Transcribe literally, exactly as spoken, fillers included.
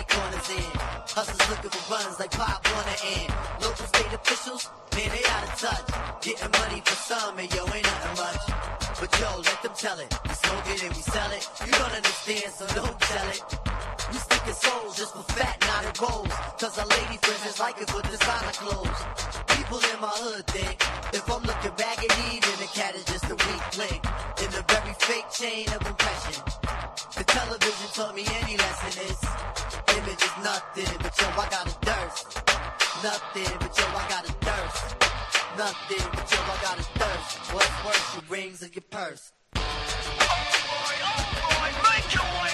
street corners in. Hustlers looking for runs like Pop Warner in. Local state officials, man, they out of touch. Getting money for some, and yo, ain't nothing much. But yo, let them tell it. We smoke it and we sell it. You don't understand, so don't tell it. We sticking souls just for fat, not in rolls. Cause our lady friends is like it for designer clothes. People in my hood think if I'm looking raggedy, then the cat is just a weak link in the very fake chain of impression. The television taught me any lesson is image is nothing, but yo, I got a thirst. Nothing, but yo, I got a thirst. Nothing, but yo, I got a thirst. What's worse, your rings or your purse? Oh boy, oh boy, make your way.